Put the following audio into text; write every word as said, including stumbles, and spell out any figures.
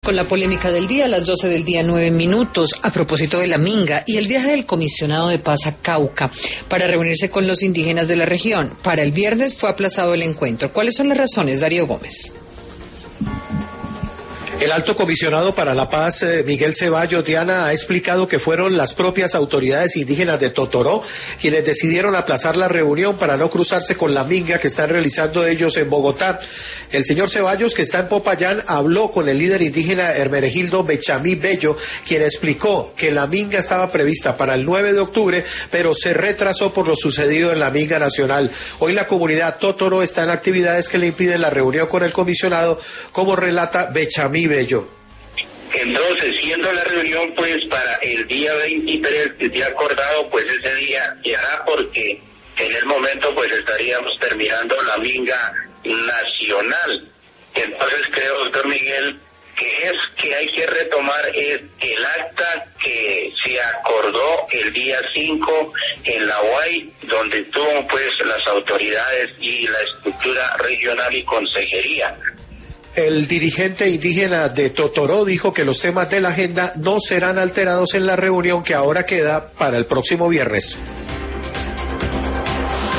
Con la polémica del día, a las doce del día, nueve minutos, a propósito de la minga y el viaje del comisionado de paz a Cauca para reunirse con los indígenas de la región. Para el viernes fue aplazado el encuentro. ¿Cuáles son las razones, Darío Gómez? El alto comisionado para la paz, eh, Miguel Ceballos, Diana, ha explicado que fueron las propias autoridades indígenas de Totoró quienes decidieron aplazar la reunión para no cruzarse con la minga que están realizando ellos en Bogotá. El señor Ceballos, que está en Popayán, habló con el líder indígena Hermenegildo Bechamí Bello, quien explicó que la minga estaba prevista para el nueve de octubre, pero se retrasó por lo sucedido en la minga nacional. Hoy la comunidad Totoró está en actividades que le impiden la reunión con el comisionado, como relata Bechamí Bello. Entonces, siendo la reunión pues para el día veintitrés, que se ha acordado, pues ese día se hará porque en el momento pues estaríamos terminando la minga nacional. Entonces creo, doctor Miguel, que es que hay que retomar es el acta que se acordó el día cinco en la U A I, donde estuvo pues las autoridades y la estructura regional y consejería. El dirigente indígena de Totoró dijo que los temas de la agenda no serán alterados en la reunión que ahora queda para el próximo viernes.